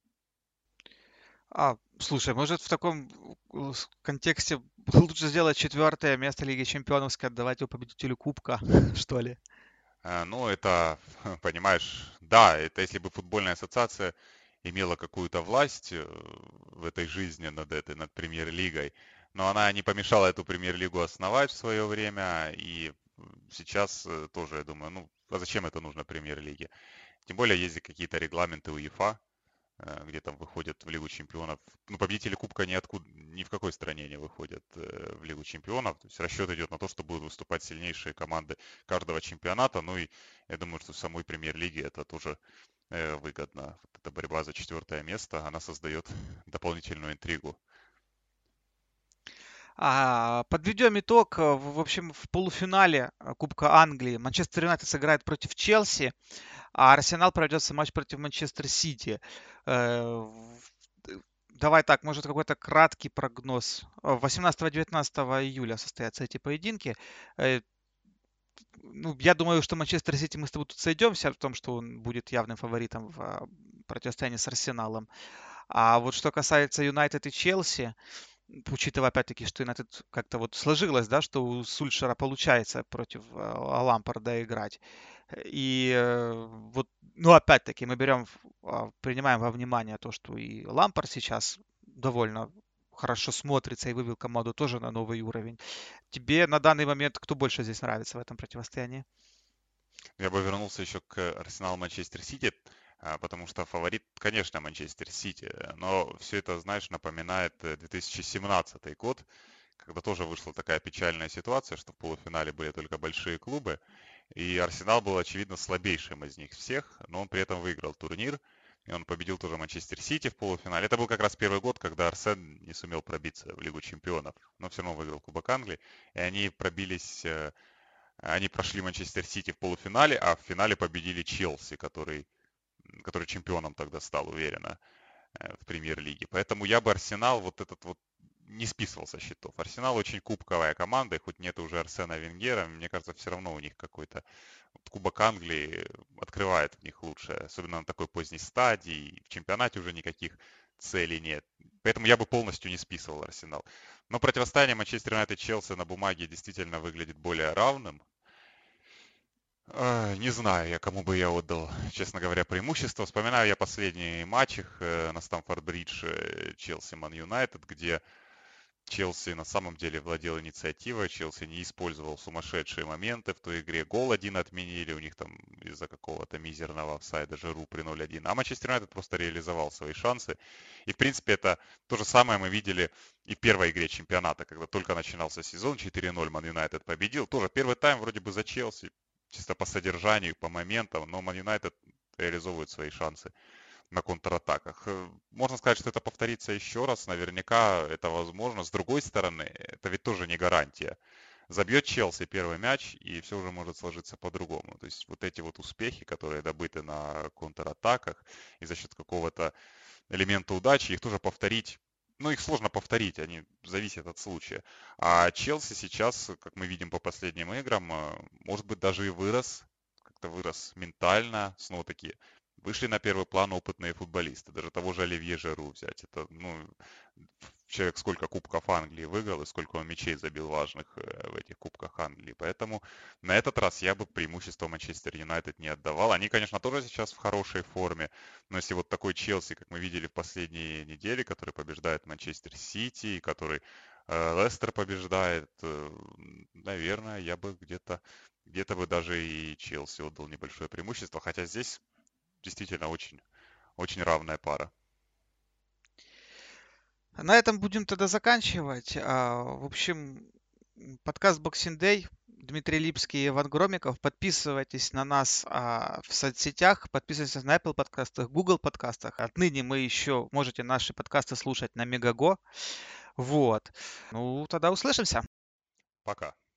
A: А, слушай, может в таком э, с- контексте лучше сделать четвертое место Лиги Чемпионов, отдавать его победителю Кубка, что ли?
B: А, Ну, это, понимаешь, да, это если бы футбольная ассоциация имела какую-то власть э, в этой жизни над этой, над премьер-лигой, но она не помешала эту премьер-лигу основать в свое время, и сейчас э, тоже, я думаю, ну, а зачем это нужно премьер-лиге? Тем более есть какие-то регламенты УЕФА, э, где там выходят в Лигу чемпионов. Ну, победители Кубка ниоткуда, ни в какой стране не выходят э, в Лигу чемпионов. То есть расчет идет на то, что будут выступать сильнейшие команды каждого чемпионата. Ну и я думаю, что в самой премьер-лиге это тоже э, выгодно. Вот эта борьба за четвертое место, она создает дополнительную интригу.
A: А, подведем итог. Э, В в общем, в полуфинале э, Кубка Англии Манчестер Юнайтед сыграет против Челси, а Арсенал пройдется матч против Манчестер Сити. Э, в- э, Давай так, может какой-то краткий прогноз. Э, восемнадцатого-девятнадцатого июля состоятся эти поединки. Э, Ну, я думаю, что Манчестер Сити мы с тобой тут сойдемся в том, что он будет явным фаворитом в а, противостоянии с Арсеналом. А вот что касается Юнайтед и Челси, учитывая опять-таки, что Юнайтед как-то вот сложилось, да, что у Сульшера получается против э, Лампарда играть. И э, вот, ну, опять-таки, мы берем, в- а, принимаем во внимание то, что и Лампард сейчас довольно хорошо смотрится и вывел команду тоже на новый уровень. Тебе на данный момент кто больше здесь нравится в этом противостоянии?
B: Я бы вернулся еще к Арсенал Манчестер Сити, а, потому что фаворит, конечно, Манчестер Сити. Но все это, знаешь, напоминает э, две тысячи семнадцатый год, когда тоже вышла такая печальная ситуация, что в полуфинале были только большие клубы, и Арсенал был, очевидно, слабейшим из них всех, но он при этом выиграл турнир, и он победил тоже Манчестер Сити в полуфинале. Это был как раз первый год, когда Арсен не сумел пробиться в Лигу чемпионов, но все равно выиграл Кубок Англии, и они пробились э, Они прошли Манчестер Сити в полуфинале, а в финале победили Челси, который, который чемпионом тогда стал уверенно э, в премьер-лиге. Поэтому я бы Арсенал вот этот вот не списывал со счетов. Арсенал очень кубковая команда, и хоть нет уже Арсена Венгера, мне кажется, все равно у них какой-то вот Кубок Англии открывает в них лучше, особенно на такой поздней стадии. В чемпионате уже никаких целей нет. Поэтому я бы полностью не списывал Арсенал. Но противостояние Манчестер Юнайтед Челси на бумаге действительно выглядит более равным. Ай, Не знаю я, кому бы я отдал, честно говоря, преимущество. Вспоминаю я последний матч их э, на Стамфорд-Бридж э, Челси-Ман Юнайтед, где Челси на самом деле владел инициативой, Челси не использовал сумасшедшие моменты в той игре. Гол один отменили, у них там из-за какого-то мизерного офсайда Жиру при ноль один. А Манчестер Юнайтед просто реализовал свои шансы. И, в принципе, это то же самое мы видели и в первой игре чемпионата, когда только начинался сезон, четыре ноль Ман Юнайтед победил. Тоже первый тайм вроде бы за Челси, чисто по содержанию, по моментам, но Ман Юнайтед реализовывает свои шансы на контратаках. Э, Можно сказать, что это повторится еще раз. Наверняка это возможно. С другой стороны, это ведь тоже не гарантия. Забьет Челси первый мяч, и все уже может сложиться по-другому. То есть вот эти вот успехи, которые добыты на контратаках и за счет какого-то элемента удачи, их тоже повторить. Ну, их сложно повторить, они зависят от случая. А Челси сейчас, как мы видим по последним играм, э, может быть, даже и вырос, как-то вырос ментально, снова таки вышли на первый план опытные футболисты. Даже того же Оливье Жиру взять. Это, ну, человек сколько кубков Англии выиграл и сколько он мячей забил важных э, в этих кубках Англии. Поэтому на этот раз я бы преимущество Манчестер Юнайтед не отдавал. Они, конечно, тоже сейчас в хорошей форме, но если вот такой Челси, как мы видели в последние недели, который побеждает Манчестер Сити, и который э, Лестер побеждает, э, наверное, я бы где-то где-то бы даже и Челси отдал небольшое преимущество, хотя здесь действительно очень, очень равная пара.
A: На этом будем тогда заканчивать. А, В общем, м, подкаст Boxing Day. Дмитрий Липский и Иван Громиков. Подписывайтесь на нас а, в соцсетях, подписывайтесь на Apple подкастах, Google подкастах. Отныне мы еще можете наши подкасты слушать на Мегаго. Вот. Ну, тогда услышимся.
B: Пока.